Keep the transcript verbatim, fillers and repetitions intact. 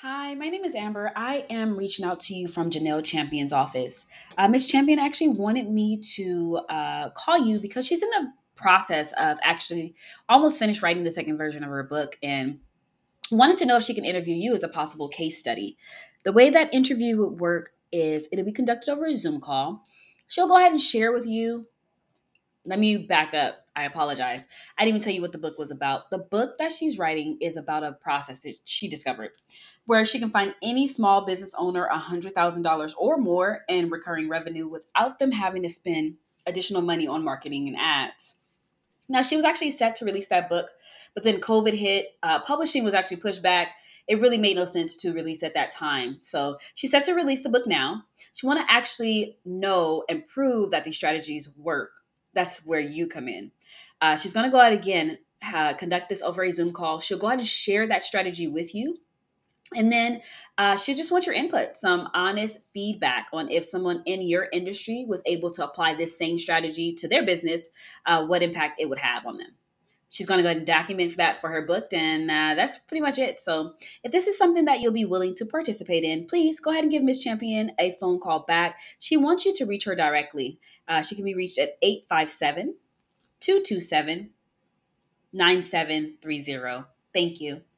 Hi, my name is Amber. I am reaching out to you from Janelle Champion's office. Uh, Miss Champion actually wanted me to uh, call you because she's in the process of actually almost finished writing the second version of her book and wanted to know if she can interview you as a possible case study. The way that interview would work is it'll be conducted over a Zoom call. She'll go ahead and share with you. Let me back up. I apologize. I didn't even tell you what the book was about. The book that she's writing is about a process that she discovered where she can find any small business owner one hundred thousand dollars or more in recurring revenue without them having to spend additional money on marketing and ads. Now, she was actually set to release that book, but then COVID hit. Uh, publishing was actually pushed back. It really made no sense to release at that time. So she's set to release the book now. She want to actually know and prove that these strategies work. That's where you come in. Uh, she's going to go out again, uh, conduct this over a Zoom call. She'll go ahead and share that strategy with you, and then uh, she just wants your input, some honest feedback on if someone in your industry was able to apply this same strategy to their business, uh, what impact it would have on them. She's going to go ahead and document that for her book, and uh, that's pretty much it. So, if this is something that you'll be willing to participate in, please go ahead and give Miss Champion a phone call back. She wants you to reach her directly. Uh, she can be reached at eight five seven, two two seven, nine seven three zero. Thank you.